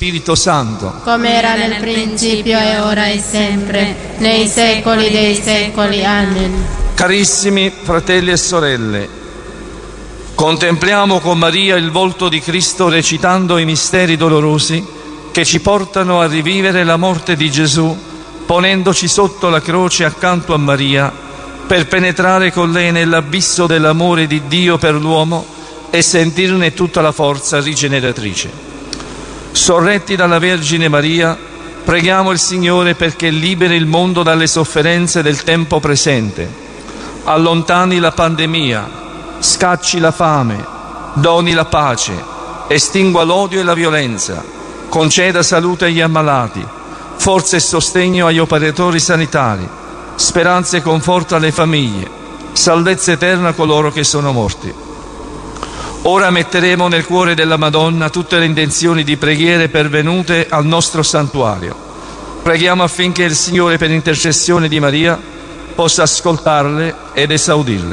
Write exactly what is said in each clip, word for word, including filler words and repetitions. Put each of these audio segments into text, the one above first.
Spirito Santo, come era nel principio e ora e sempre, nei secoli dei secoli. Amen. Carissimi fratelli e sorelle, contempliamo con Maria il volto di Cristo recitando i misteri dolorosi che ci portano a rivivere la morte di Gesù, ponendoci sotto la croce accanto a Maria per penetrare con lei nell'abisso dell'amore di Dio per l'uomo e sentirne tutta la forza rigeneratrice. Sorretti dalla Vergine Maria, preghiamo il Signore perché liberi il mondo dalle sofferenze del tempo presente, allontani la pandemia, scacci la fame, doni la pace, estingua l'odio e la violenza, conceda salute agli ammalati, forza e sostegno agli operatori sanitari, speranza e conforto alle famiglie, salvezza eterna a coloro che sono morti. Ora metteremo nel cuore della Madonna tutte le intenzioni di preghiere pervenute al nostro santuario. Preghiamo affinché il Signore, per intercessione di Maria, possa ascoltarle ed esaudirle.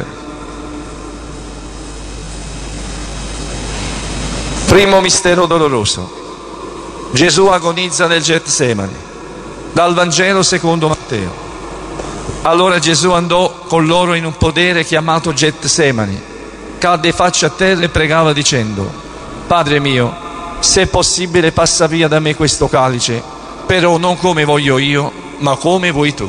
Primo mistero doloroso. Gesù agonizza nel Getsemani. Dal Vangelo secondo Matteo. Allora Gesù andò con loro in un podere chiamato Getsemani. Cadde faccia a terra e pregava dicendo: Padre mio, se è possibile passa via da me questo calice, però non come voglio io, ma come vuoi tu.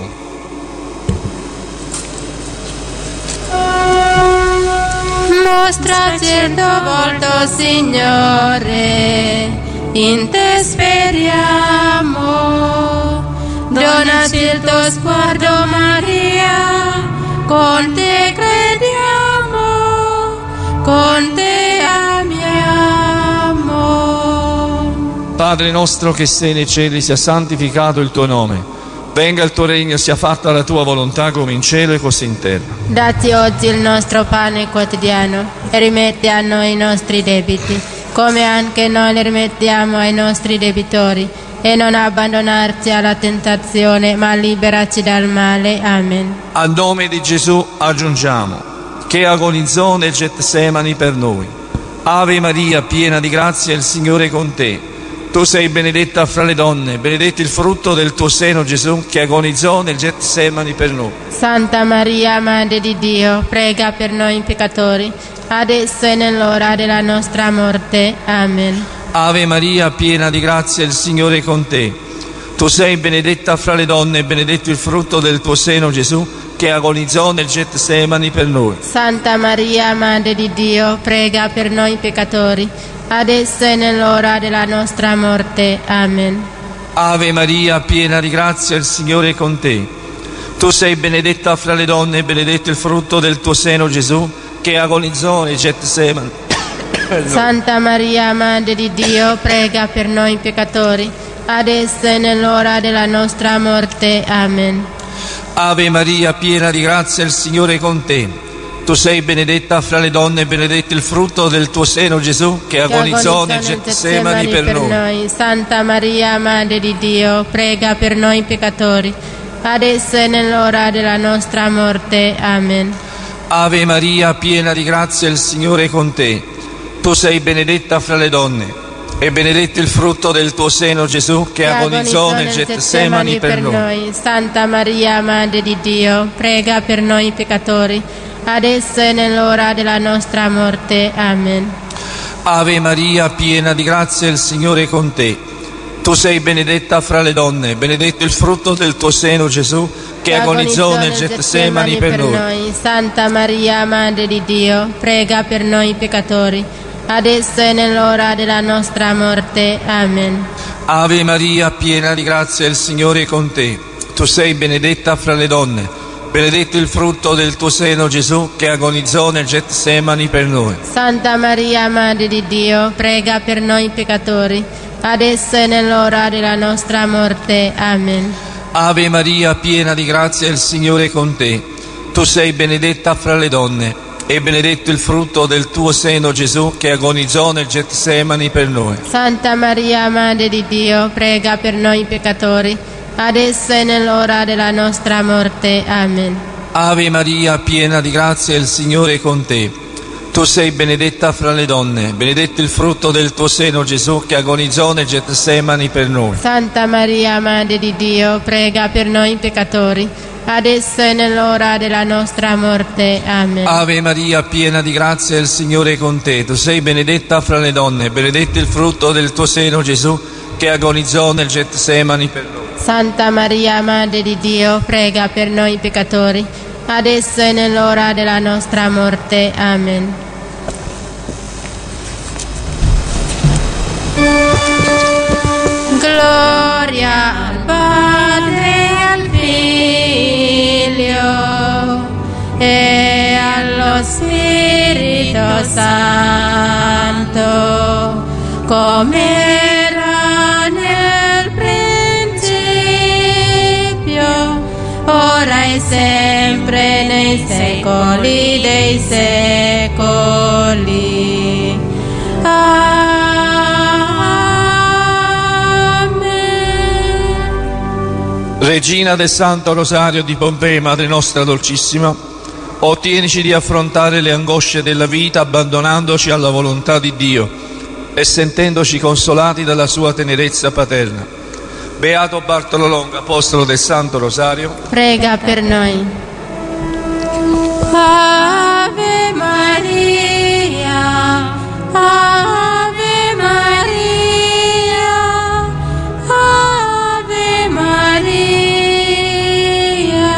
Mostraci il tuo volto, Signore, in te speriamo. Donaci il tuo sguardo, Maria, con te crediamo, con te amiamo. Padre nostro che sei nei cieli, sia santificato il tuo nome. Venga il tuo regno, sia fatta la tua volontà come in cielo e così in terra. Dacci oggi il nostro pane quotidiano e rimetti a noi i nostri debiti, come anche noi li rimettiamo ai nostri debitori. E non abbandonarci alla tentazione, ma liberaci dal male. Amen. A nome di Gesù aggiungiamo, che agonizzò nel Getsemani per noi. Ave Maria, piena di grazia, il Signore è con te. Tu sei benedetta fra le donne, benedetto il frutto del tuo seno, Gesù, che agonizzò nel Getsemani per noi. Santa Maria, Madre di Dio, prega per noi peccatori, adesso e nell'ora della nostra morte. Amen. Ave Maria, piena di grazia, il Signore è con te. Tu sei benedetta fra le donne, benedetto il frutto del tuo seno, Gesù, che agonizzò nel Getsemani per noi. Santa Maria, Madre di Dio, prega per noi peccatori, adesso e nell'ora della nostra morte. Amen. Ave Maria, piena di grazia, il Signore è con te. Tu sei benedetta fra le donne, benedetto il frutto del tuo seno, Gesù, che agonizzò nel Getsemani. Santa Maria, Madre di Dio, prega per noi peccatori, adesso e nell'ora della nostra morte. Amen. Ave Maria, piena di grazia, il Signore è con te. Tu sei benedetta fra le donne, benedetto il frutto del tuo seno, Gesù, che agonizzò nel Getsemani per noi. Santa Maria, Madre di Dio, prega per noi peccatori, adesso e nell'ora della nostra morte. Amen. Ave Maria, piena di grazia, il Signore è con te. Tu sei benedetta fra le donne, e benedetto il frutto del tuo seno, Gesù, che, che agonizzò nel Getsemani per noi. noi. Santa Maria, Madre di Dio, prega per noi peccatori, adesso e nell'ora della nostra morte. Amen. Ave Maria, piena di grazia, il Signore è con te. Tu sei benedetta fra le donne, benedetto il frutto del tuo seno, Gesù, che, che agonizzò nel Getsemani per, per noi. noi. Santa Maria, Madre di Dio, prega per noi peccatori, adesso è nell'ora della nostra morte. Amen. Ave Maria, piena di grazia, il Signore è con te. Tu sei benedetta fra le donne, benedetto il frutto del tuo seno, Gesù, che agonizzò nel Getsemani per noi. Santa Maria, Madre di Dio, prega per noi peccatori, adesso è nell'ora della nostra morte. Amen. Ave Maria, piena di grazia, il Signore è con te. Tu sei benedetta fra le donne, e benedetto il frutto del tuo seno, Gesù, che agonizzò nel Getsemani per noi. Santa Maria, Madre di Dio, prega per noi peccatori, adesso è nell'ora della nostra morte. Amen. Ave Maria, piena di grazia, il Signore è con te. Tu sei benedetta fra le donne, benedetto il frutto del tuo seno, Gesù, che agonizzò nel Getsemani per noi. Santa Maria, Madre di Dio, prega per noi peccatori, adesso e nell'ora della nostra morte. Amen. Ave Maria, piena di grazia, il Signore è con te. Tu sei benedetta fra le donne, benedetto il frutto del tuo seno, Gesù, che agonizzò nel Getsemani per noi. Santa Maria, Madre di Dio, prega per noi peccatori, adesso e nell'ora della nostra morte. Amen. Gloria al Padre e al Figlio e allo Spirito Santo, come era nel principio, ora e sempre, nei secoli dei secoli. Amen. Regina del Santo Rosario di Pompei, Madre nostra dolcissima, ottienici di affrontare le angosce della vita abbandonandoci alla volontà di Dio e sentendoci consolati dalla sua tenerezza paterna. Beato Bartolo Longo, apostolo del Santo Rosario, prega per noi. Ave Maria, Ave Maria, Ave Maria.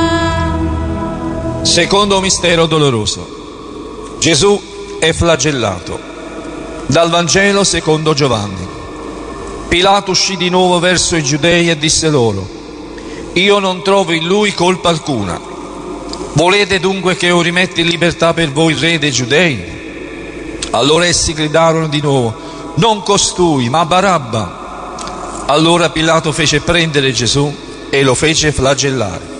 Secondo mistero doloroso. Gesù è flagellato. Dal Vangelo secondo Giovanni. Pilato uscì di nuovo verso i Giudei e disse loro: io non trovo in lui colpa alcuna. Volete dunque che io rimetta in libertà per voi il re dei Giudei? Allora essi gridarono di nuovo: non costui, ma Barabba. Allora Pilato fece prendere Gesù e lo fece flagellare.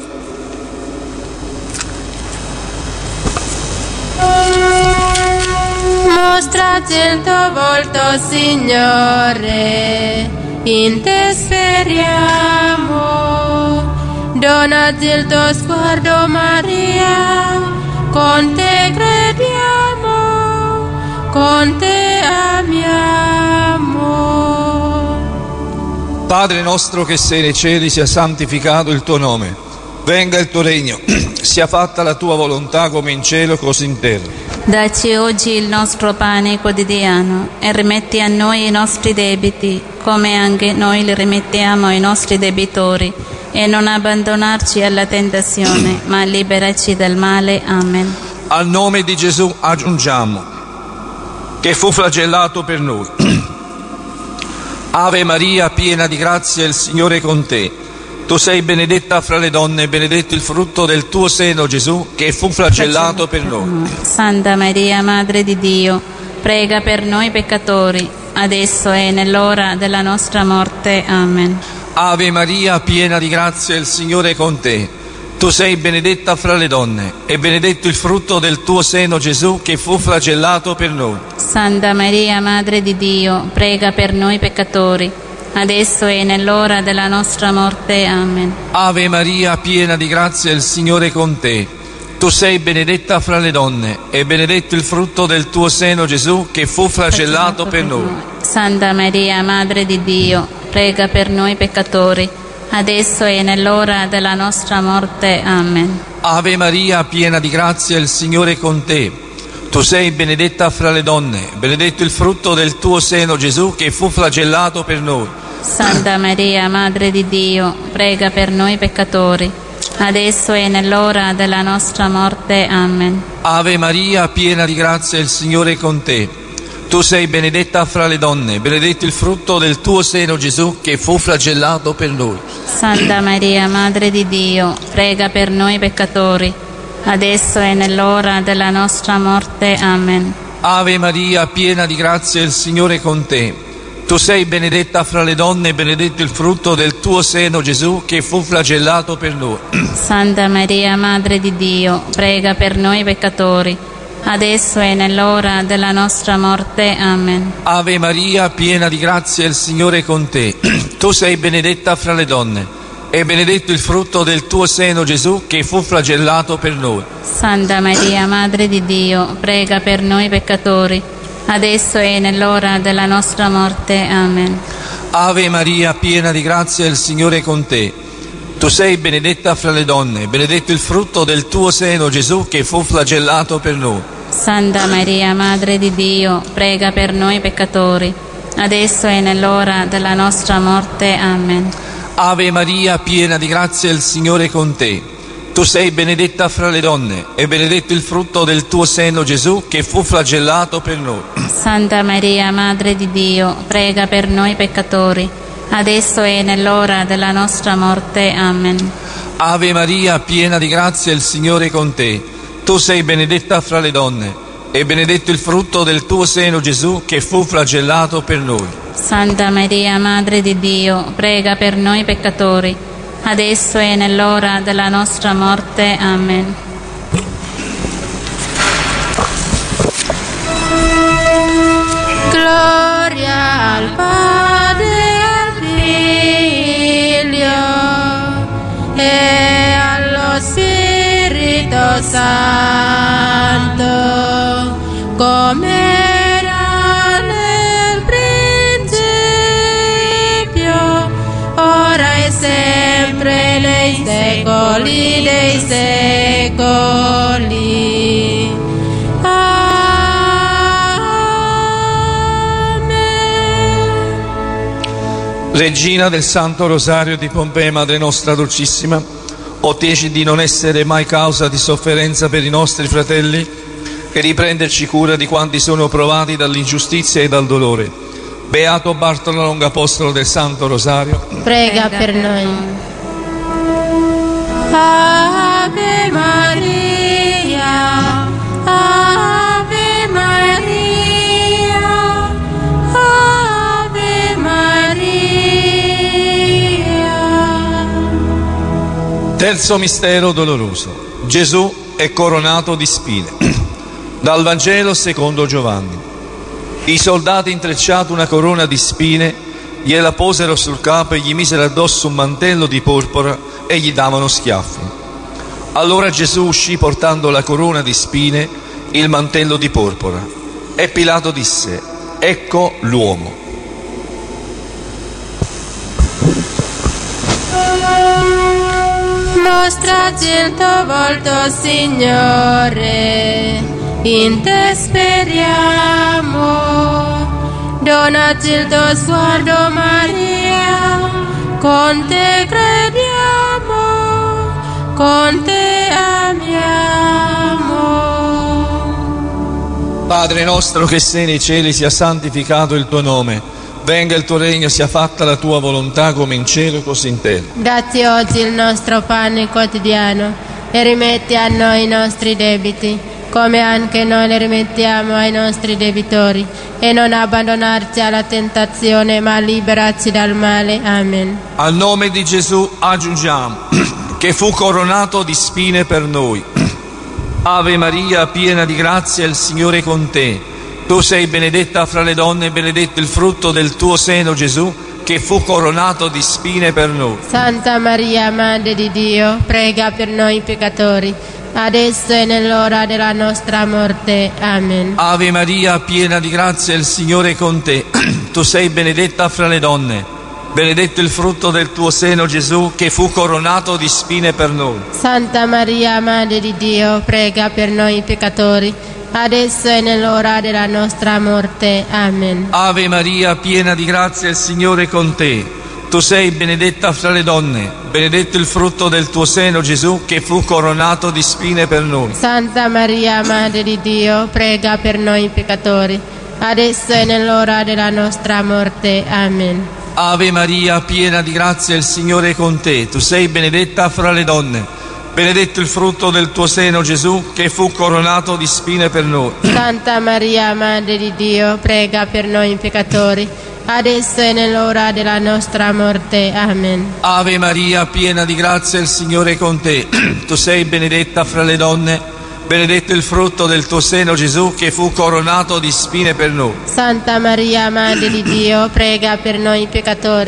Mostrati il tuo volto, Signore, in te speriamo. Donati il tuo sguardo, Maria, con te crediamo, con te amiamo. Padre nostro che sei nei cieli, sia santificato il tuo nome. Venga il tuo regno, sia fatta la tua volontà come in cielo così in terra. Dacci oggi il nostro pane quotidiano e rimetti a noi i nostri debiti, come anche noi li rimettiamo ai nostri debitori, e non abbandonarci alla tentazione, ma liberaci dal male. Amen. Al nome di Gesù aggiungiamo che fu flagellato per noi. Ave Maria, piena di grazia, il Signore è con te. Tu sei benedetta fra le donne, benedetto il frutto del tuo seno, Gesù, che fu flagellato per noi. Santa Maria, Madre di Dio, prega per noi peccatori, adesso e nell'ora della nostra morte. Amen. Ave Maria, piena di grazia, il Signore è con te. Tu sei benedetta fra le donne, e benedetto il frutto del tuo seno, Gesù, che fu flagellato per noi. Santa Maria, Madre di Dio, prega per noi peccatori, adesso e nell'ora della nostra morte. Amen. Ave Maria, piena di grazia, il Signore è con te. Tu sei benedetta fra le donne, e benedetto il frutto del tuo seno, Gesù, che fu flagellato per noi. Santa Maria, Madre di Dio, prega per noi peccatori, adesso e nell'ora della nostra morte. Amen. Ave Maria, piena di grazia, il Signore è con te. Tu sei benedetta fra le donne, benedetto il frutto del tuo seno, Gesù, che fu flagellato per noi. Santa Maria, Madre di Dio, prega per noi peccatori, adesso e nell'ora della nostra morte. Amen. Ave Maria, piena di grazia, il Signore è con te. Tu sei benedetta fra le donne, benedetto il frutto del tuo seno, Gesù, che fu flagellato per noi. Santa Maria, Madre di Dio, prega per noi peccatori, adesso e nell'ora della nostra morte. Amen. Ave Maria, piena di grazia, il Signore è con te. Tu sei benedetta fra le donne, benedetto il frutto del tuo seno, Gesù, che fu flagellato per noi. Santa Maria, Madre di Dio, prega per noi peccatori, adesso e nell'ora della nostra morte. Amen. Ave Maria, piena di grazia, il Signore è con te. Tu sei benedetta fra le donne, e benedetto il frutto del tuo seno, Gesù, che fu flagellato per noi. Santa Maria, Madre di Dio, prega per noi peccatori, adesso e nell'ora della nostra morte. Amen. Ave Maria, piena di grazia, il Signore è con te. Tu sei benedetta fra le donne, benedetto il frutto del tuo seno, Gesù, che fu flagellato per noi. Santa Maria, Madre di Dio, prega per noi peccatori, adesso e nell'ora della nostra morte. Amen. Ave Maria, piena di grazia, il Signore è con te. Tu sei benedetta fra le donne, e benedetto il frutto del tuo seno, Gesù, che fu flagellato per noi. Santa Maria, Madre di Dio, prega per noi peccatori, adesso e nell'ora della nostra morte. Amen. Ave Maria, piena di grazia, il Signore è con te. Tu sei benedetta fra le donne, e benedetto il frutto del tuo seno, Gesù, che fu flagellato per noi. Santa Maria, Madre di Dio, prega per noi peccatori, adesso e nell'ora della nostra morte. Amen. Gloria al Padre e al Figlio e allo Spirito Santo, come sempre nei secoli dei secoli. Amen. Regina del Santo Rosario di Pompei, Madre nostra dolcissima, ottieci di non essere mai causa di sofferenza per i nostri fratelli e di prenderci cura di quanti sono provati dall'ingiustizia e dal dolore. Beato Bartolo Longo, apostolo del Santo Rosario, prega per noi. Ave Maria, Ave Maria, Ave Maria. Terzo mistero doloroso. Gesù è coronato di spine. Dal Vangelo secondo Giovanni. I soldati, intrecciati una corona di spine, gliela posero sul capo e gli misero addosso un mantello di porpora e gli davano schiaffi. Allora Gesù uscì portando la corona di spine, il mantello di porpora, e Pilato disse: ecco l'uomo. Mostraci il tuo volto, Signore, in te speriamo. Donaci il tuo sguardo, Maria, con te crediamo, con te amiamo. Padre nostro che sei nei cieli, sia santificato il tuo nome, venga il tuo regno, sia fatta la tua volontà come in cielo così in terra. Dacci oggi il nostro pane quotidiano e rimetti a noi i nostri debiti, come anche noi le rimettiamo ai nostri debitori, e non abbandonarci alla tentazione, ma liberaci dal male. Amen. Al nome di Gesù aggiungiamo che fu coronato di spine per noi. Ave Maria, piena di grazia, il Signore è con te. Tu sei benedetta fra le donne e benedetto il frutto del tuo seno, Gesù, che fu coronato di spine per noi. Santa Maria, Madre di Dio, prega per noi peccatori, adesso e nell'ora della nostra morte. Amen. Ave Maria, piena di grazia, il Signore è con te. Tu sei benedetta fra le donne, benedetto il frutto del tuo seno, Gesù, che fu coronato di spine per noi. Santa Maria, Madre di Dio, prega per noi peccatori, adesso e nell'ora della nostra morte. Amen. Ave Maria, piena di grazia, il Signore è con te. Tu sei benedetta fra le donne, benedetto il frutto del tuo seno, Gesù, che fu coronato di spine per noi. Santa Maria, Madre di Dio, prega per noi peccatori, adesso e nell'ora della nostra morte. Amen. Ave Maria, piena di grazia, il Signore è con te. Tu sei benedetta fra le donne, benedetto il frutto del tuo seno, Gesù, che fu coronato di spine per noi. Santa Maria, Madre di Dio, prega per noi peccatori, adesso e nell'ora della nostra morte. Amen. Ave Maria, piena di grazia, il Signore è con te. Tu sei benedetta fra le donne, benedetto il frutto del tuo seno, Gesù, che fu coronato di spine per noi. Santa Maria, Madre di Dio, prega per noi peccatori,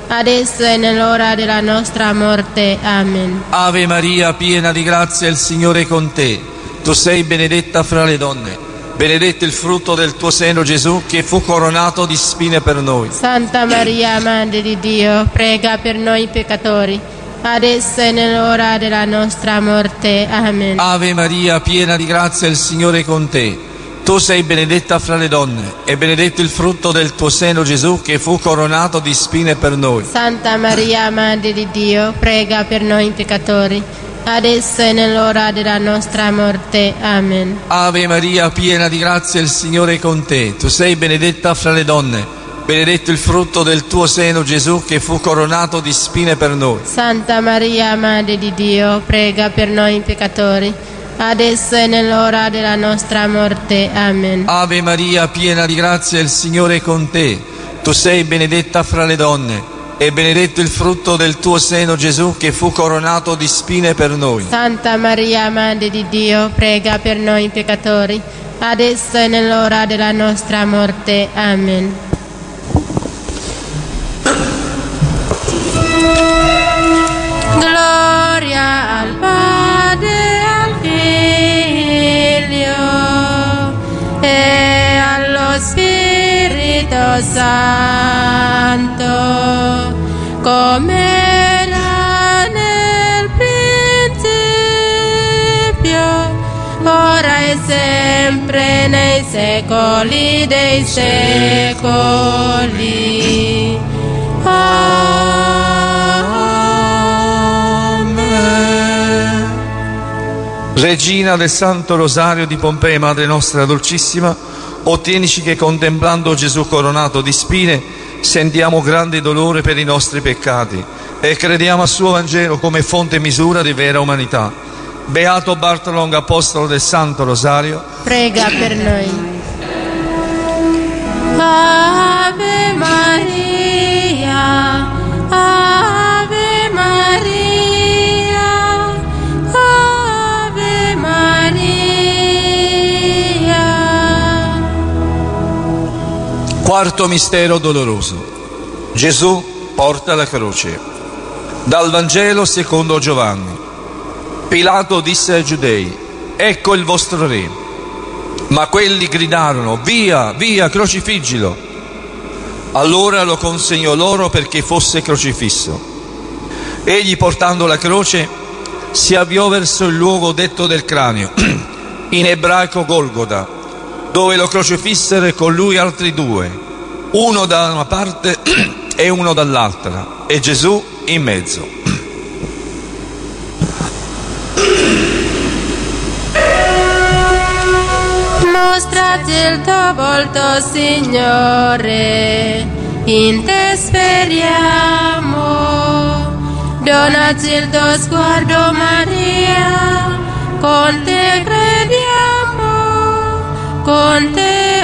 adesso e nell'ora della nostra morte. Amen. Ave Maria, piena di grazia, il Signore è con te. Tu sei benedetta fra le donne, benedetto il frutto del tuo seno, Gesù, che fu coronato di spine per noi. Santa Maria, Madre di Dio, prega per noi peccatori, adesso e nell'ora della nostra morte. Amen. Ave Maria, piena di grazia, il Signore è con te. Tu sei benedetta fra le donne, e benedetto il frutto del tuo seno, Gesù, che fu coronato di spine per noi. Santa Maria, Madre di Dio, prega per noi peccatori, adesso e nell'ora della nostra morte. Amen. Ave Maria, piena di grazia, il Signore è con te. Tu sei benedetta fra le donne, benedetto il frutto del tuo seno, Gesù, che fu coronato di spine per noi. Santa Maria, Madre di Dio, prega per noi peccatori, adesso e nell'ora della nostra morte. Amen. Ave Maria, piena di grazia, il Signore è con te. Tu sei benedetta fra le donne, e benedetto il frutto del tuo seno, Gesù, che fu coronato di spine per noi. Santa Maria, Madre di Dio, prega per noi peccatori, adesso e nell'ora della nostra morte. Amen. Gloria al Padre, e allo Spirito Santo, come era nel principio, ora e sempre, nei secoli dei secoli. Regina del Santo Rosario di Pompei, Madre nostra dolcissima, ottienici che contemplando Gesù coronato di spine sentiamo grande dolore per i nostri peccati e crediamo al suo Vangelo come fonte e misura di vera umanità. Beato Bartolomeo, apostolo del Santo Rosario, prega per noi. Ave Maria, Ave Maria, Ave Maria. Quarto mistero doloroso. Gesù porta la croce. Dal Vangelo secondo Giovanni. Pilato disse ai Giudei: ecco il vostro re. Ma quelli gridarono: via, via, crocifiggilo. Allora lo consegnò loro perché fosse crocifisso. Egli, portando la croce, si avviò verso il luogo detto del cranio, in ebraico Golgota, dove lo crocifissero e con lui altri due, uno da una parte e uno dall'altra, e Gesù in mezzo. Mostrati il tuo volto, Signore, in te speriamo. Donaci il tuo sguardo, Maria, con te crediamo, con te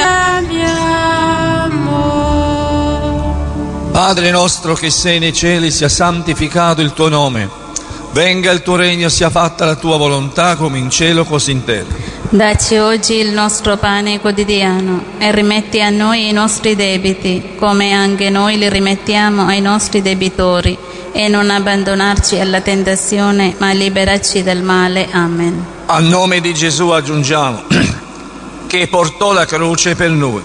amiamo. Padre nostro che sei nei cieli, sia santificato il tuo nome. Venga il tuo regno, sia fatta la tua volontà, come in cielo così in terra. Dacci oggi il nostro pane quotidiano e rimetti a noi i nostri debiti, come anche noi li rimettiamo ai nostri debitori, e non abbandonarci alla tentazione, ma liberaci dal male. Amen. A nome di Gesù aggiungiamo che portò la croce per noi.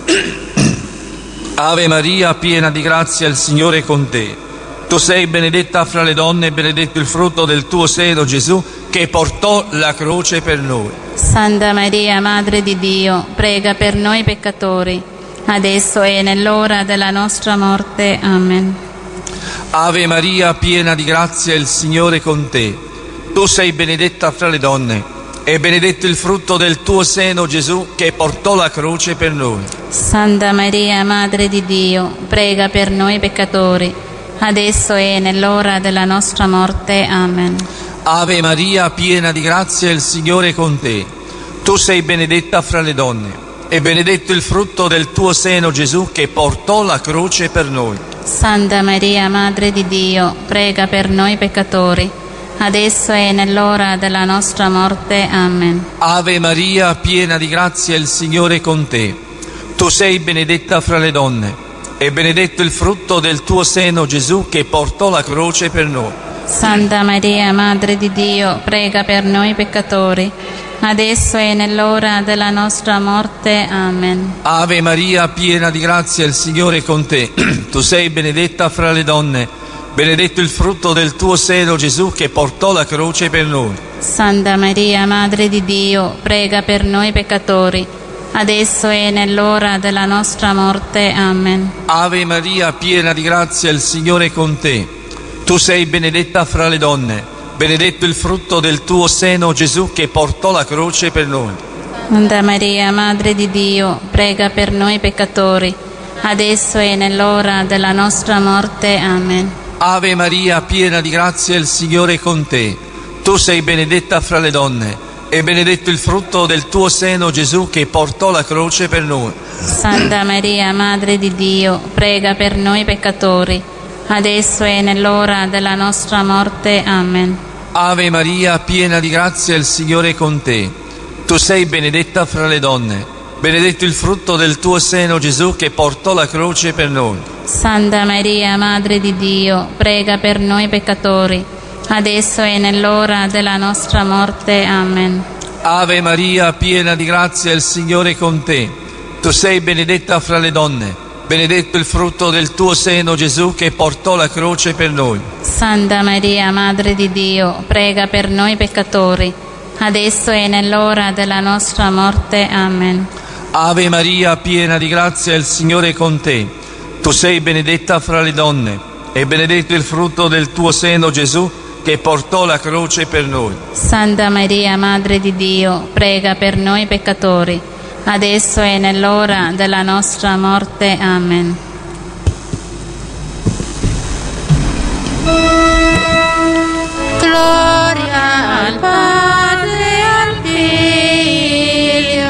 Ave Maria, piena di grazia, il Signore è con te. Tu sei benedetta fra le donne e benedetto il frutto del tuo seno, Gesù, che portò la croce per noi. Santa Maria, Madre di Dio, prega per noi peccatori, adesso e nell'ora della nostra morte. Amen. Ave Maria, piena di grazia, il Signore è con te. Tu sei benedetta fra le donne e benedetto il frutto del tuo seno, Gesù, che portò la croce per noi. Santa Maria, Madre di Dio, prega per noi peccatori, adesso e nell'ora della nostra morte. Amen. Ave Maria, piena di grazia, il Signore è con te. Tu sei benedetta fra le donne e benedetto il frutto del tuo seno, Gesù, che portò la croce per noi. Santa Maria, Madre di Dio, prega per noi peccatori, adesso e nell'ora della nostra morte. Amen. Ave Maria, piena di grazia, il Signore è con te. Tu sei benedetta fra le donne e benedetto il frutto del tuo seno, Gesù, che portò la croce per noi. Santa Maria, Madre di Dio, prega per noi peccatori, adesso e nell'ora della nostra morte. Amen. Ave Maria, piena di grazia, il Signore è con te. Tu sei benedetta fra le donne, benedetto il frutto del tuo seno, Gesù, che portò la croce per noi. Santa Maria, Madre di Dio, prega per noi peccatori, adesso e nell'ora della nostra morte. Amen. Ave Maria, piena di grazia, il Signore è con te. Tu sei benedetta fra le donne, benedetto il frutto del tuo seno, Gesù, che portò la croce per noi. Santa Maria, Madre di Dio, prega per noi peccatori, adesso e nell'ora della nostra morte. Amen. Ave Maria, piena di grazia, il Signore è con te. Tu sei benedetta fra le donne, e benedetto il frutto del tuo seno, Gesù, che portò la croce per noi. Santa Maria, Madre di Dio, prega per noi peccatori, adesso e nell'ora della nostra morte. Amen. Ave Maria, piena di grazia, il Signore è con te. Tu sei benedetta fra le donne, benedetto il frutto del tuo seno, Gesù, che portò la croce per noi. Santa Maria, Madre di Dio, prega per noi peccatori, adesso e nell'ora della nostra morte. Amen. Ave Maria, piena di grazia, il Signore è con te. Tu sei benedetta fra le donne, benedetto il frutto del tuo seno, Gesù, che portò la croce per noi. Santa Maria, Madre di Dio, prega per noi peccatori, adesso e nell'ora della nostra morte. Amen. Ave Maria, piena di grazia, il Signore è con te. Tu sei benedetta fra le donne, e benedetto il frutto del tuo seno, Gesù, che portò la croce per noi. Santa Maria, Madre di Dio, prega per noi peccatori, adesso e nell'ora della nostra morte. Amen. Gloria al Padre, al Figlio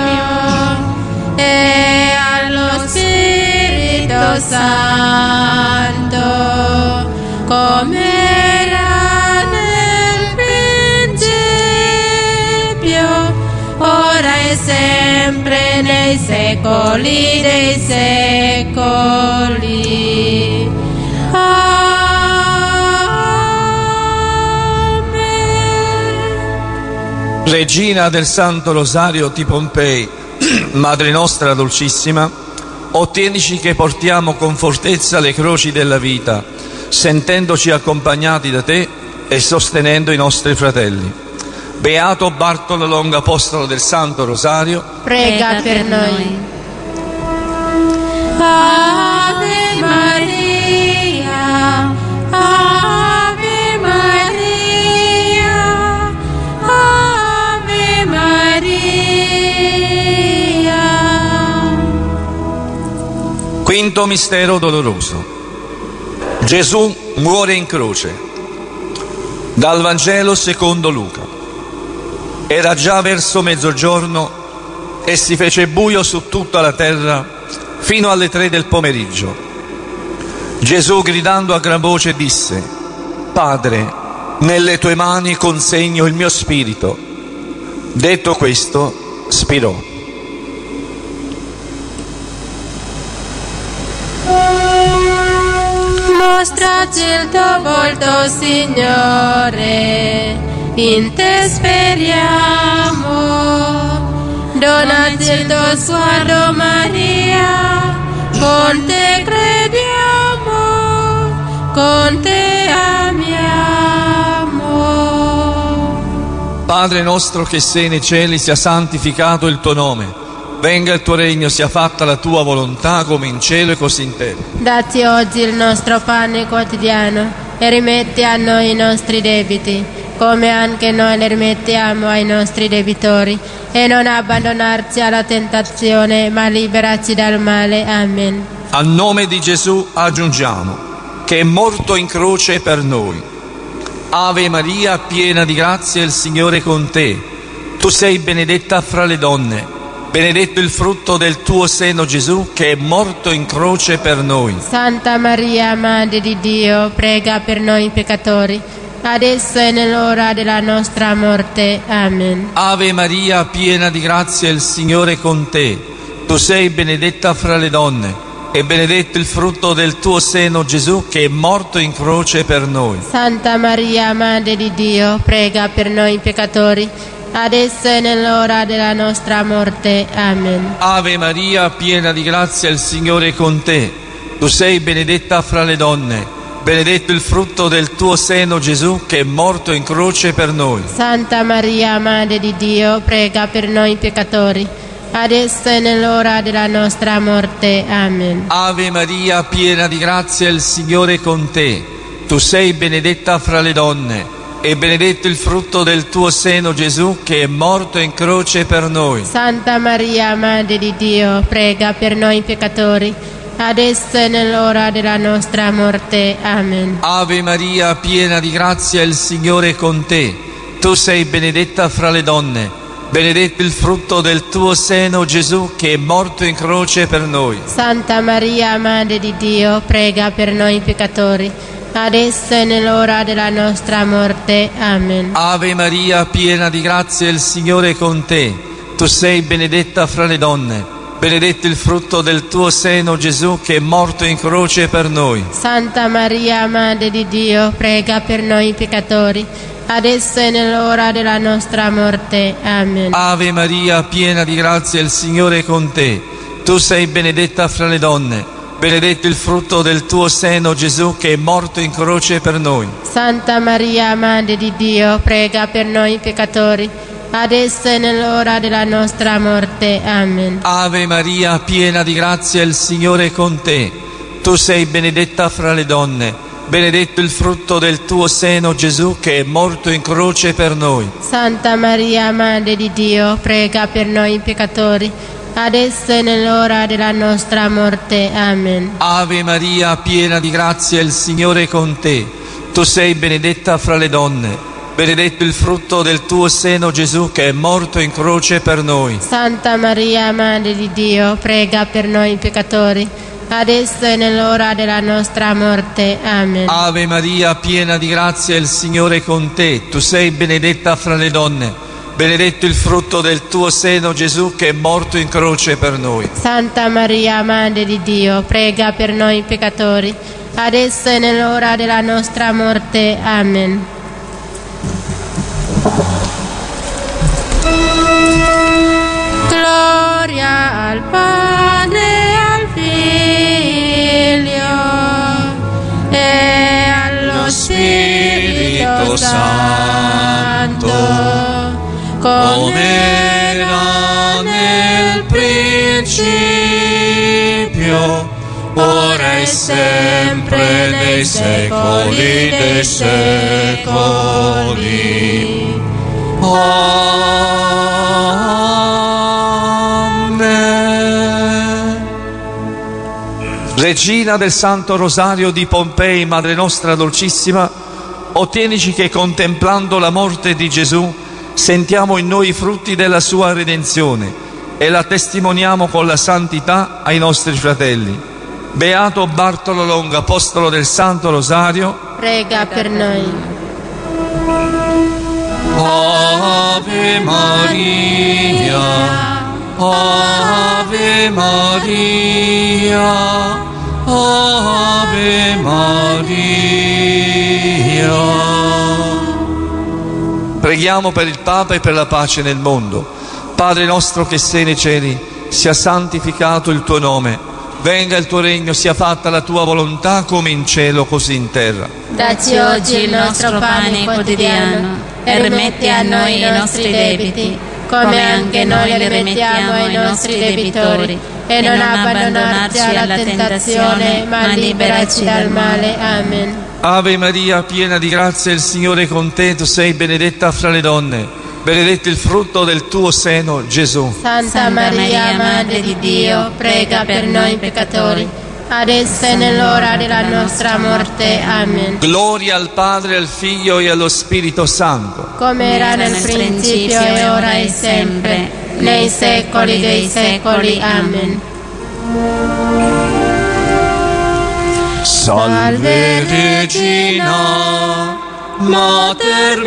e allo Spirito Santo, come era nel principio, ora e sempre, nei secoli dei secoli. Amen. Regina del Santo Rosario di Pompei, Madre nostra dolcissima, ottienici che portiamo con fortezza le croci della vita, sentendoci accompagnati da te e sostenendo i nostri fratelli. Beato Bartolo Longo, apostolo del Santo Rosario, Prega per noi. Ave Maria, Ave Maria, Ave Maria. Quinto mistero doloroso. Gesù muore in croce. Dal Vangelo secondo Luca. Era già verso mezzogiorno e si fece buio su tutta la terra fino alle tre del pomeriggio. Gesù, gridando a gran voce, disse: Padre, nelle tue mani consegno il mio spirito. Detto questo, spirò. Mostraci il tuo volto, Signore, in te speriamo. Donaci il tuo sguardo, Maria, con te crediamo, con te amiamo. Padre nostro che sei nei cieli, sia santificato il tuo nome. Venga il tuo regno, sia fatta la tua volontà, come in cielo e così in terra. Dacci oggi il nostro pane quotidiano e rimetti a noi i nostri debiti, come anche noi li rimettiamo ai nostri debitori, e non abbandonarci alla tentazione, ma liberaci dal male. Amen. A nome di Gesù aggiungiamo che è morto in croce per noi. Ave Maria, piena di grazia, il Signore è con te. Tu sei benedetta fra le donne, benedetto il frutto del tuo seno, Gesù, che è morto in croce per noi. Santa Maria, Madre di Dio, prega per noi peccatori, adesso e nell'ora della nostra morte. Amen. Ave Maria, piena di grazia, il Signore è con te. Tu sei benedetta fra le donne, e benedetto il frutto del tuo seno, Gesù, che è morto in croce per noi. Santa Maria, Madre di Dio, prega per noi peccatori, adesso e nell'ora della nostra morte. Amen. Ave Maria, piena di grazia, il Signore è con te. Tu sei benedetta fra le donne, benedetto il frutto del tuo seno, Gesù, che è morto in croce per noi. Santa Maria, Madre di Dio, prega per noi peccatori, adesso e nell'ora della nostra morte. Amen. Ave Maria, piena di grazia, il Signore è con te. Tu sei benedetta fra le donne, e benedetto il frutto del tuo seno, Gesù, che è morto in croce per noi. Santa Maria, Madre di Dio, prega per noi peccatori, adesso e nell'ora della nostra morte. Amen. Ave Maria, piena di grazia, il Signore è con te. Tu sei benedetta fra le donne, benedetto il frutto del tuo seno, Gesù, che è morto in croce per noi. Santa Maria, Madre di Dio, prega per noi peccatori, adesso e nell'ora della nostra morte. Amen. Ave Maria, piena di grazia, il Signore è con te. Tu sei benedetta fra le donne, benedetto il frutto del tuo seno, Gesù, che è morto in croce per noi. Santa Maria, Madre di Dio, prega per noi peccatori, adesso e nell'ora della nostra morte. Amen. Ave Maria, piena di grazia, il Signore è con te. Tu sei benedetta fra le donne, benedetto il frutto del tuo seno, Gesù, che è morto in croce per noi. Santa Maria, Madre di Dio, prega per noi peccatori, adesso e nell'ora della nostra morte. Amen. Ave Maria, piena di grazia, il Signore è con te. Tu sei benedetta fra le donne, benedetto il frutto del tuo seno, Gesù, che è morto in croce per noi. Santa Maria, Madre di Dio, prega per noi peccatori, adesso e nell'ora della nostra morte. Amen. Ave Maria, piena di grazia, il Signore è con te. Tu sei benedetta fra le donne, benedetto il frutto del tuo seno, Gesù, che è morto in croce per noi. Santa Maria, Madre di Dio, prega per noi peccatori, adesso e nell'ora della nostra morte. Amen. Ave Maria, piena di grazia, il Signore è con te. Tu sei benedetta fra le donne, benedetto il frutto del tuo seno, Gesù, che è morto in croce per noi. Santa Maria, Madre di Dio, prega per noi peccatori, adesso e nell'ora della nostra morte. Amen. Gloria al Padre, al Figlio e allo Spirito Santo, come era nel principio, ora e sempre, nei secoli dei secoli. Amen. Regina del Santo Rosario di Pompei, Madre nostra dolcissima, ottienici che contemplando la morte di Gesù sentiamo in noi i frutti della sua redenzione e la testimoniamo con la santità ai nostri fratelli. Beato Bartolo Longo, apostolo del Santo Rosario, prega per noi. Ave Maria, Ave Maria, Ave Maria. Preghiamo per il Papa e per la pace nel mondo. Padre nostro che sei nei cieli, sia santificato il tuo nome. Venga il tuo regno, sia fatta la tua volontà come in cielo così in terra. Dacci oggi il nostro pane quotidiano e rimetti a noi i nostri debiti, come anche noi li rimettiamo ai nostri debitori, e non abbandonarci alla tentazione, ma liberaci dal male. Amen. Ave Maria, piena di grazia, il Signore è con te. Tu sei benedetta fra le donne, benedetto il frutto del tuo seno, Gesù. Santa Maria, Madre di Dio, prega per noi peccatori, adesso e nell'ora della nostra morte. Amen. Gloria al Padre, al Figlio e allo Spirito Santo, come era nel principio e ora e sempre, nei secoli dei secoli. Amen. Salve Regina, Mater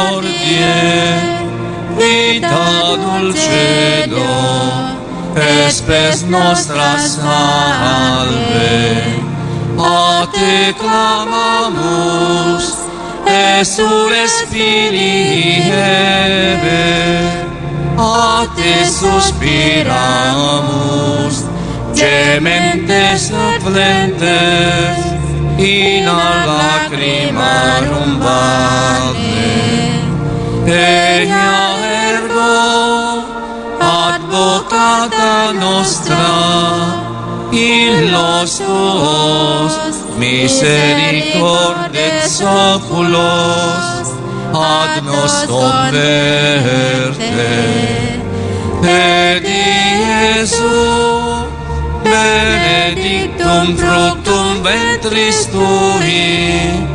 misericordiae, vita dulcedo, et spes nostra salve. A te clamamus, exules filii Eve, a te suspiramus, gementes afflentes, in lacrimarum vale. Ea ergo, advocata nostra, in los tuos misericordes oculos ad nos converte. Et Iesu benedictum fructum ventris tui,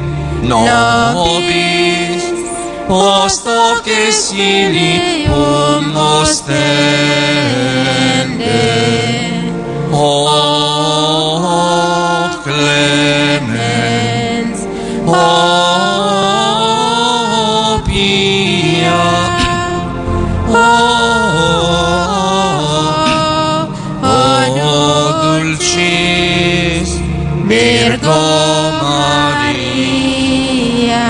nobis post hoc exilium ostende. O clemens, o pia, o dulcis Virgo Maria.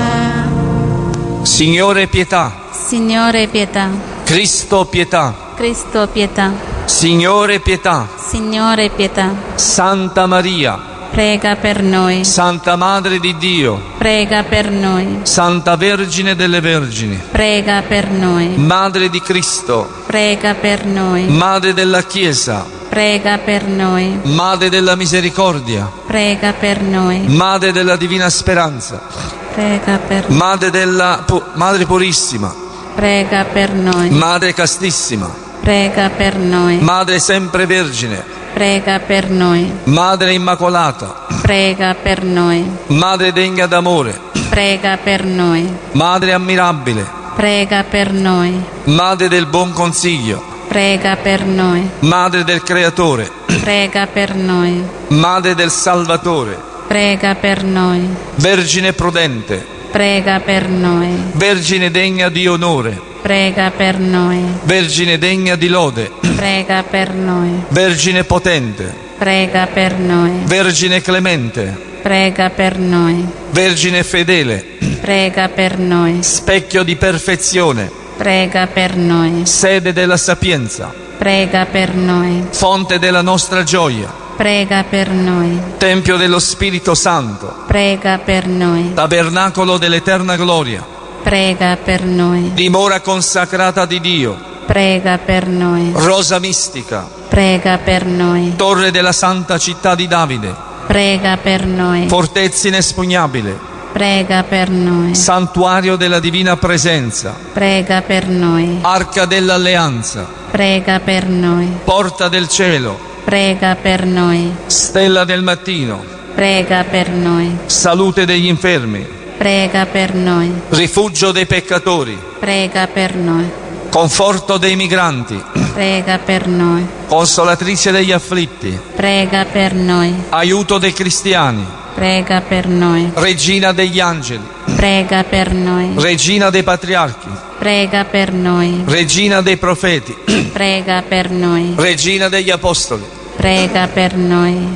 Signore pietà. Signore pietà. Cristo pietà. Cristo pietà. Signore pietà. Signore pietà. Santa Maria, prega per noi. Santa Madre di Dio, prega per noi. Santa Vergine delle Vergini, prega per noi. Madre di Cristo, prega per noi. Madre della Chiesa, prega per noi. Madre della Misericordia, prega per noi. Madre della Divina Speranza, prega per noi. Madre della pu- Madre Purissima, prega per noi. Madre Castissima, prega per noi. Madre sempre Vergine, prega per noi. Madre Immacolata, prega per noi. Madre degna d'amore, prega per noi. Madre ammirabile, prega per noi. Madre del buon consiglio, prega per noi. Madre del Creatore, prega per noi. Madre del Salvatore, prega per noi. Vergine prudente, prega per noi. Vergine degna di onore, prega per noi. Vergine degna di lode, prega per noi. Vergine potente, prega per noi. Vergine clemente, prega per noi. Vergine fedele, prega per noi. specchio di perfezione, prega per noi. sede della sapienza, prega per noi. fonte della nostra gioia, prega per noi. Tempio dello Spirito Santo, prega per noi. tabernacolo dell'eterna gloria, prega per noi. dimora consacrata di Dio, prega per noi. rosa mistica, prega per noi. torre della santa città di Davide, prega per noi. fortezza inespugnabile, prega per noi. santuario della divina presenza, prega per noi. arca dell'alleanza, prega per noi. porta del cielo, prega per noi. stella del mattino, prega per noi. salute degli infermi, prega per noi. rifugio dei peccatori, prega per noi. conforto dei migranti, prega per noi. consolatrice degli afflitti, prega per noi. aiuto dei cristiani, prega per noi. regina degli angeli, prega per noi. regina dei patriarchi, prega per noi. regina dei profeti, prega per noi. regina degli apostoli, prega per noi.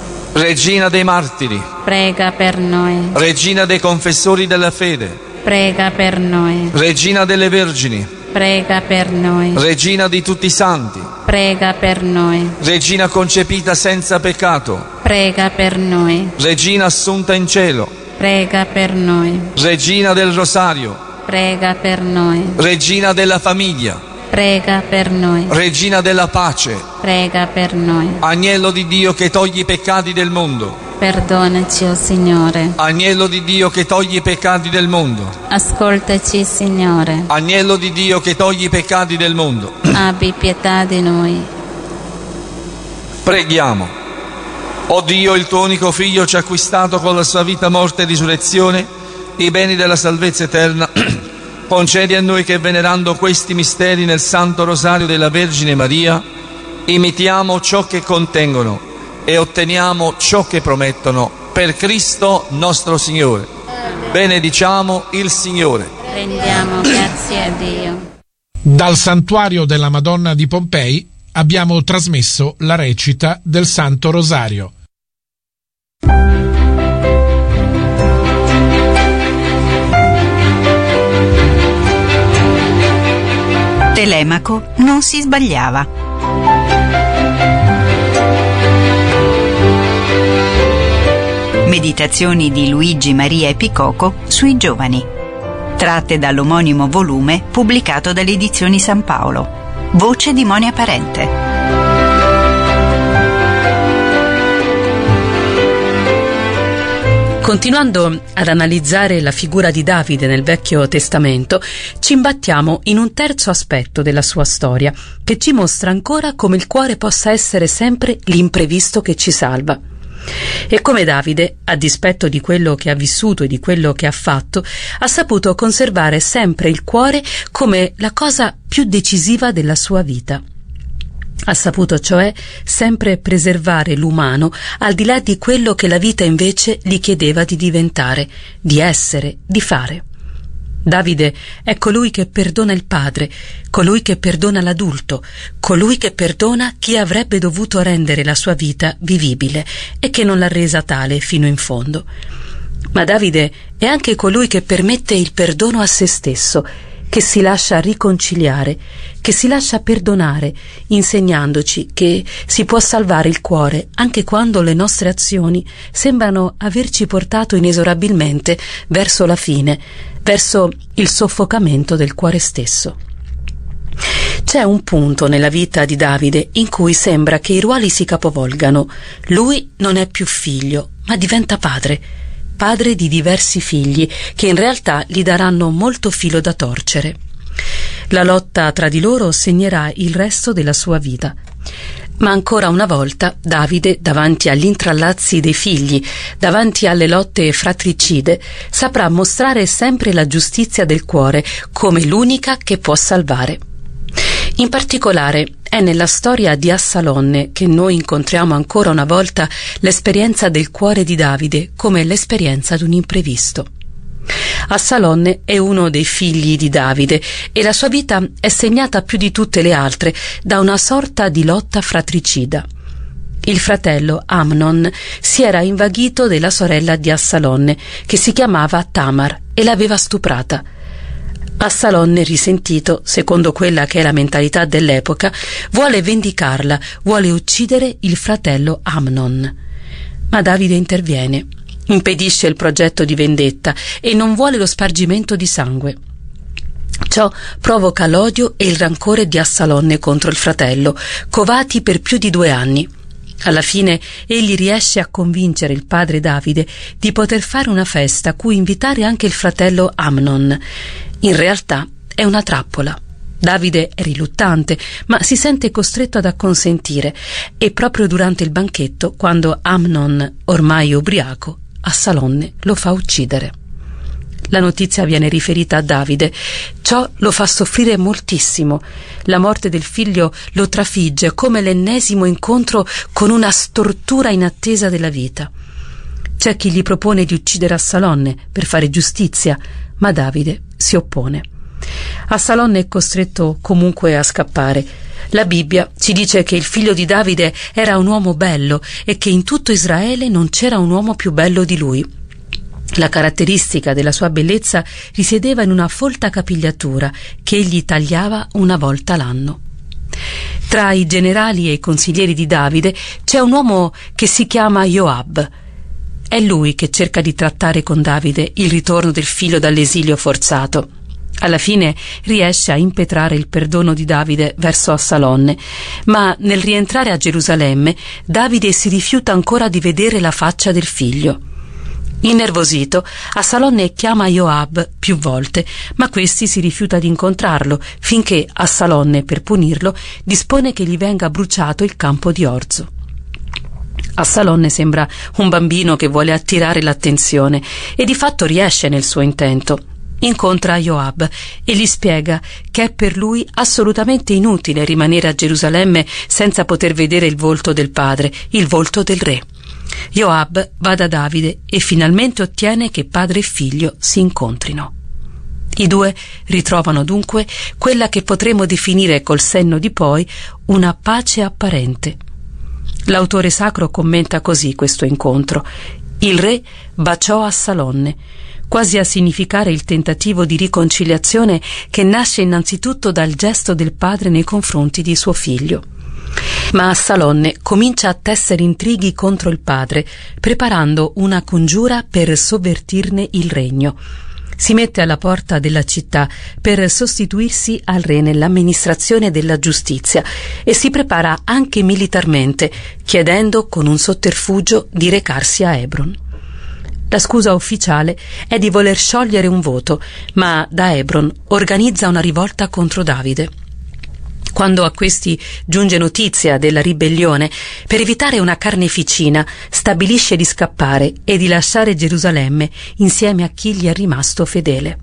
regina dei martiri, prega per noi. regina dei confessori della fede, prega per noi. regina delle vergini, prega per noi. regina di tutti i santi, prega per noi. regina concepita senza peccato, prega per noi. regina assunta in cielo, prega per noi. regina del rosario, prega per noi. regina della famiglia, prega per noi. regina della pace, prega per noi. agnello di Dio che toglie i peccati del mondo, perdonaci, o Signore. agnello di Dio che toglie i peccati del mondo, ascoltaci, Signore. agnello di Dio che toglie i peccati del mondo, abbi pietà di noi. Preghiamo. O Dio, il tuo unico Figlio ci ha acquistato con la sua vita, morte e risurrezione i beni della salvezza eterna. Concedi a noi che, venerando questi misteri nel Santo Rosario della Vergine Maria, imitiamo ciò che contengono e otteniamo ciò che promettono, per Cristo nostro Signore. Benediciamo il Signore. Rendiamo grazie a Dio. Dal santuario della Madonna di Pompei abbiamo trasmesso la recita del Santo Rosario. Telemaco non si sbagliava. Meditazioni di Luigi Maria Epicoco sui giovani, tratte dall'omonimo volume pubblicato dalle Edizioni San Paolo. Voce di Monia Parente. Continuando ad analizzare la figura di Davide nel Vecchio Testamento, ci imbattiamo in un terzo aspetto della sua storia, che ci mostra ancora come il cuore possa essere sempre l'imprevisto che ci salva. E come Davide, a dispetto di quello che ha vissuto e di quello che ha fatto, ha saputo conservare sempre il cuore come la cosa più decisiva della sua vita. Ha saputo cioè sempre preservare l'umano al di là di quello che la vita invece gli chiedeva di diventare, di essere, di fare. Davide è colui che perdona il padre, colui che perdona l'adulto, colui che perdona chi avrebbe dovuto rendere la sua vita vivibile e che non l'ha resa tale fino in fondo. Ma Davide è anche colui che permette il perdono a se stesso, che si lascia riconciliare, che si lascia perdonare, insegnandoci che si può salvare il cuore anche quando le nostre azioni sembrano averci portato inesorabilmente verso la fine, verso il soffocamento del cuore stesso. C'è un punto nella vita di Davide in cui sembra che i ruoli si capovolgano. Lui non è più figlio, ma diventa padre. Padre di diversi figli, che in realtà gli daranno molto filo da torcere. La lotta tra di loro segnerà il resto della sua vita. Ma ancora una volta Davide, davanti agli intrallazzi dei figli, davanti alle lotte fratricide, saprà mostrare sempre la giustizia del cuore come l'unica che può salvare. In particolare è nella storia di Assalonne che noi incontriamo ancora una volta l'esperienza del cuore di Davide come l'esperienza di un imprevisto. Assalonne è uno dei figli di Davide e la sua vita è segnata più di tutte le altre da una sorta di lotta fratricida. Il fratello Amnon si era invaghito della sorella di Assalonne, che si chiamava Tamar, e l'aveva stuprata. Assalonne, risentito, secondo quella che è la mentalità dell'epoca, vuole vendicarla, vuole uccidere il fratello Amnon. Ma Davide interviene, impedisce il progetto di vendetta e non vuole lo spargimento di sangue. Ciò provoca l'odio e il rancore di Assalonne contro il fratello, covati per più di due anni. Alla fine egli riesce a convincere il padre Davide di poter fare una festa a cui invitare anche il fratello Amnon. In realtà è una trappola. Davide è riluttante, ma si sente costretto ad acconsentire, e proprio durante il banchetto, quando Amnon, ormai ubriaco, Assalonne lo fa uccidere. La notizia viene riferita a Davide. Ciò lo fa soffrire moltissimo. La morte del figlio lo trafigge come l'ennesimo incontro con una stortura inattesa della vita. C'è chi gli propone di uccidere Assalonne per fare giustizia, ma Davide si oppone. Assalonne è costretto comunque a scappare. La Bibbia ci dice che il figlio di Davide era un uomo bello e che in tutto Israele non c'era un uomo più bello di lui. La caratteristica della sua bellezza risiedeva in una folta capigliatura che egli tagliava una volta l'anno. Tra i generali e i consiglieri di Davide c'è un uomo che si chiama Joab. È lui che cerca di trattare con Davide il ritorno del figlio dall'esilio forzato. Alla fine riesce a impetrare il perdono di Davide verso Assalonne, ma nel rientrare a Gerusalemme Davide si rifiuta ancora di vedere la faccia del figlio. Innervosito, Assalonne chiama Joab più volte, ma questi si rifiuta di incontrarlo, finché Assalonne, per punirlo, dispone che gli venga bruciato il campo di orzo. Assalonne sembra un bambino che vuole attirare l'attenzione e di fatto riesce nel suo intento. Incontra Joab e gli spiega che è per lui assolutamente inutile rimanere a Gerusalemme senza poter vedere il volto del padre, il volto del re. Joab va da Davide e finalmente ottiene che padre e figlio si incontrino. I due ritrovano dunque quella che potremmo definire col senno di poi una pace apparente. L'autore sacro commenta così questo incontro: il re baciò Assalonne, quasi a significare il tentativo di riconciliazione che nasce innanzitutto dal gesto del padre nei confronti di suo figlio. Ma Assalonne comincia a tessere intrighi contro il padre, preparando una congiura per sovvertirne il regno. Si mette alla porta della città per sostituirsi al re nell'amministrazione della giustizia e si prepara anche militarmente, chiedendo con un sotterfugio di recarsi a Hebron. La scusa ufficiale è di voler sciogliere un voto, ma da Hebron organizza una rivolta contro Davide. Quando a questi giunge notizia della ribellione, per evitare una carneficina, stabilisce di scappare e di lasciare Gerusalemme insieme a chi gli è rimasto fedele.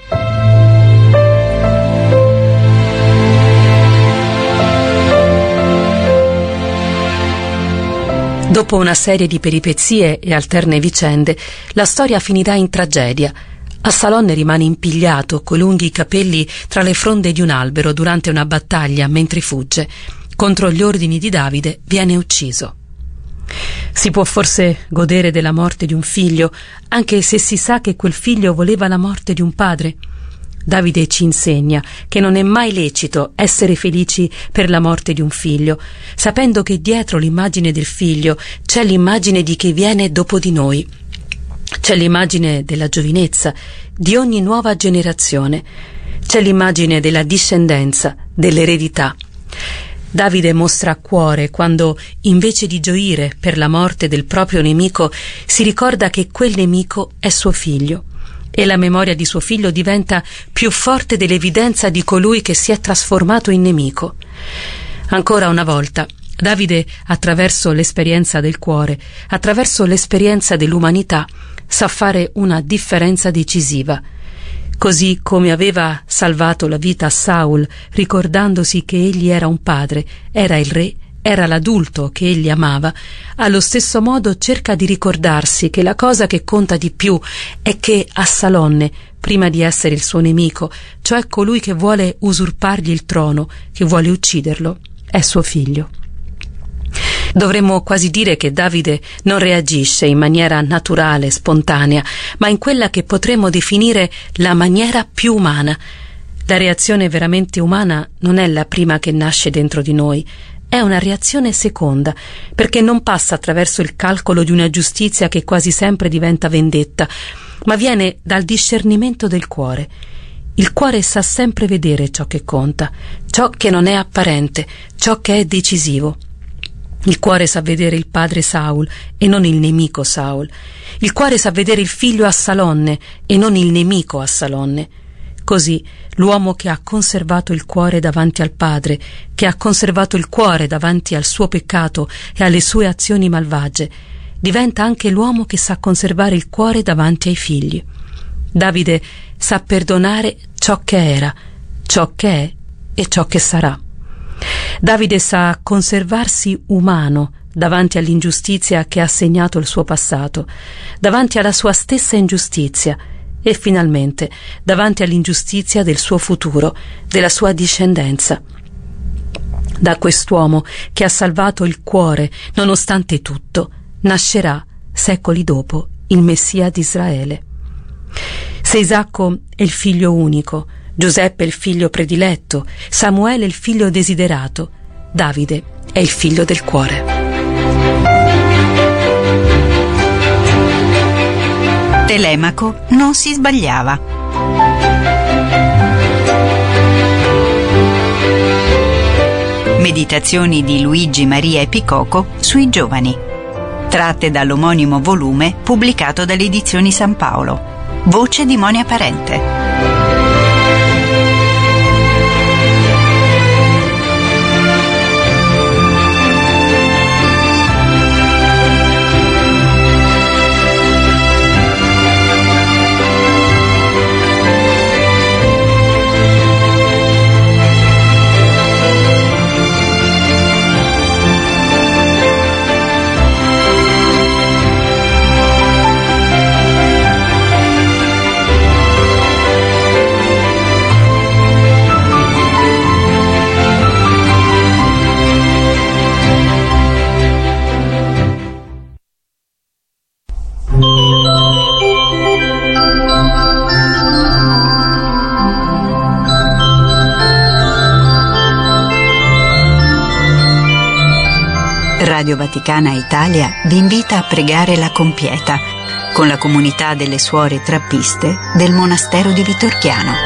Dopo una serie di peripezie e alterne vicende, la storia finirà in tragedia. Assalonne rimane impigliato coi lunghi capelli tra le fronde di un albero durante una battaglia mentre fugge. Contro gli ordini di Davide viene ucciso. Si può forse godere della morte di un figlio, anche se si sa che quel figlio voleva la morte di un padre? Davide ci insegna che non è mai lecito essere felici per la morte di un figlio, sapendo che dietro l'immagine del figlio c'è l'immagine di chi viene dopo di noi. C'è l'immagine della giovinezza, di ogni nuova generazione. C'è l'immagine della discendenza, dell'eredità. Davide mostra cuore quando, invece di gioire per la morte del proprio nemico, si ricorda che quel nemico è suo figlio. E la memoria di suo figlio diventa più forte dell'evidenza di colui che si è trasformato in nemico. Ancora una volta, Davide, attraverso l'esperienza del cuore, attraverso l'esperienza dell'umanità, sa fare una differenza decisiva. Così come aveva salvato la vita a Saul, ricordandosi che egli era un padre, era il re, era l'adulto che egli amava, allo stesso modo cerca di ricordarsi che la cosa che conta di più è che Assalonne, prima di essere il suo nemico, cioè colui che vuole usurpargli il trono, che vuole ucciderlo, è suo figlio. Dovremmo quasi dire che Davide non reagisce in maniera naturale, spontanea, ma in quella che potremmo definire la maniera più umana. La reazione veramente umana non è la prima che nasce dentro di noi, è una reazione seconda, perché non passa attraverso il calcolo di una giustizia che quasi sempre diventa vendetta, ma viene dal discernimento del cuore. Il cuore sa sempre vedere ciò che conta, ciò che non è apparente, ciò che è decisivo. Il cuore sa vedere il padre Saul e non il nemico Saul. Il cuore sa vedere il figlio Assalonne e non il nemico Assalonne. Così l'uomo che ha conservato il cuore davanti al padre, che ha conservato il cuore davanti al suo peccato e alle sue azioni malvagie, diventa anche l'uomo che sa conservare il cuore davanti ai figli. Davide sa perdonare ciò che era, ciò che è e ciò che sarà. Davide sa conservarsi umano davanti all'ingiustizia che ha segnato il suo passato, davanti alla sua stessa ingiustizia e finalmente davanti all'ingiustizia del suo futuro, della sua discendenza. Da quest'uomo che ha salvato il cuore nonostante tutto nascerà, secoli dopo, il Messia di Israele. Se Isacco è il figlio unico, Giuseppe è il figlio prediletto, Samuele è il figlio desiderato, Davide è il figlio del cuore. Telemaco non si sbagliava. Meditazioni di Luigi Maria Epicoco sui giovani, tratte dall'omonimo volume pubblicato dalle Edizioni San Paolo. Voce di Monia Parente. Radio Vaticana Italia vi invita a pregare la Compieta con la comunità delle suore trappiste del monastero di Vitorchiano.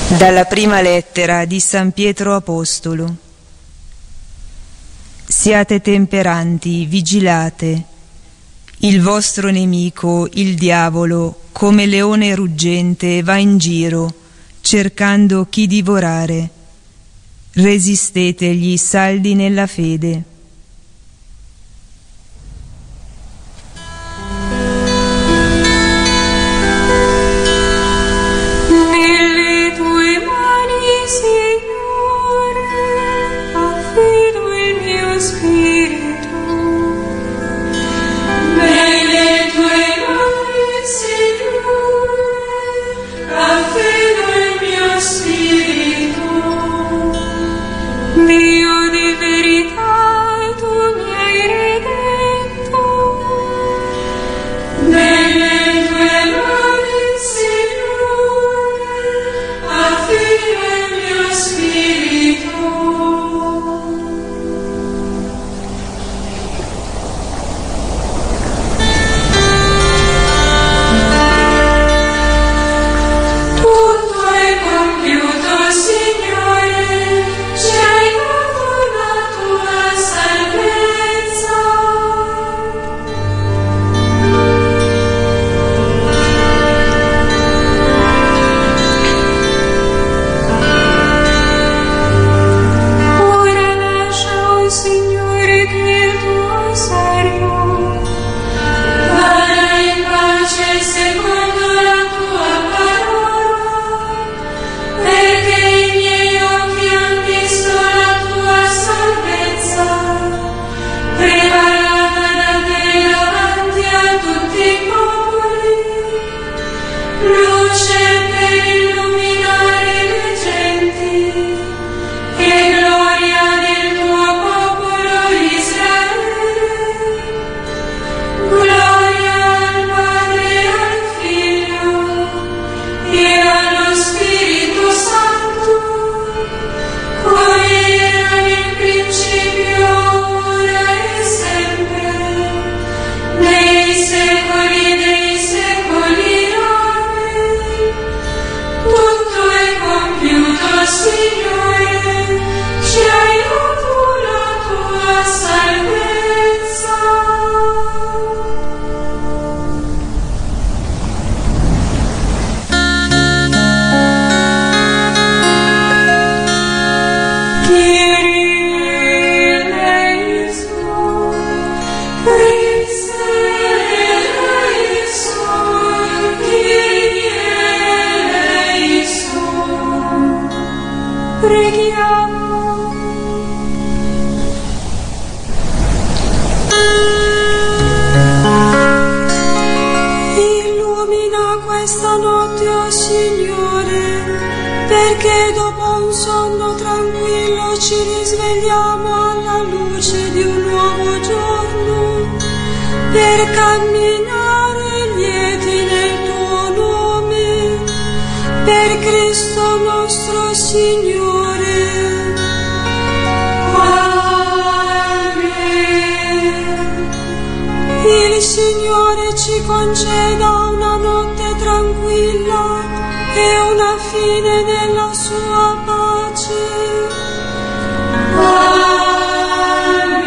Dalla prima lettera di San Pietro Apostolo. Siate temperanti, vigilate. Il vostro nemico, il diavolo, come leone ruggente, va in giro, cercando chi divorare. Resistetegli saldi nella fede. Dio di verità, tu mi hai redento, nelle tue mani, Signore, affido il mio spirito. Tutto è compiuto, Signore, ci hai dato la tua salvezza. Ora lascia, oh Signore, che il tuo servo vada in pace secondo la tua parola, perché i miei occhi hanno visto la tua salvezza, preparata da te davanti a tutti i popoli, luce per illuminare le genti e gloria del tuo popolo Israele. Gloria al Padre e al Figlio e allo Spirito Santo, come era nel principio, ora e sempre, nei secoli dei secoli. Amen. Tutto è compiuto, Signore, ci hai dato la tua salvezza. Kyrie eleison, Christe eleison, Kyrie eleison. Preghiamo. Illumina questa notte, oh Signore, perché dopo un sonno tranquillo ci risvegliamo alla luce di un nuovo giorno, per camminare lieti nel tuo nome, per Cristo nostro Signore. Amen. Il Signore ci conceda una notte tranquilla e una fine nella sua pace. Amen.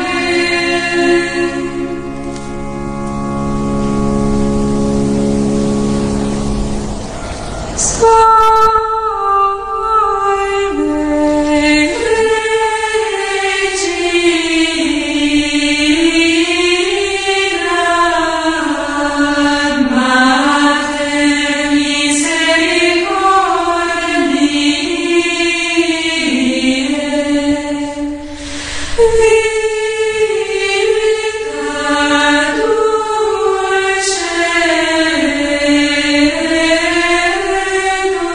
Vita dulce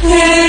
e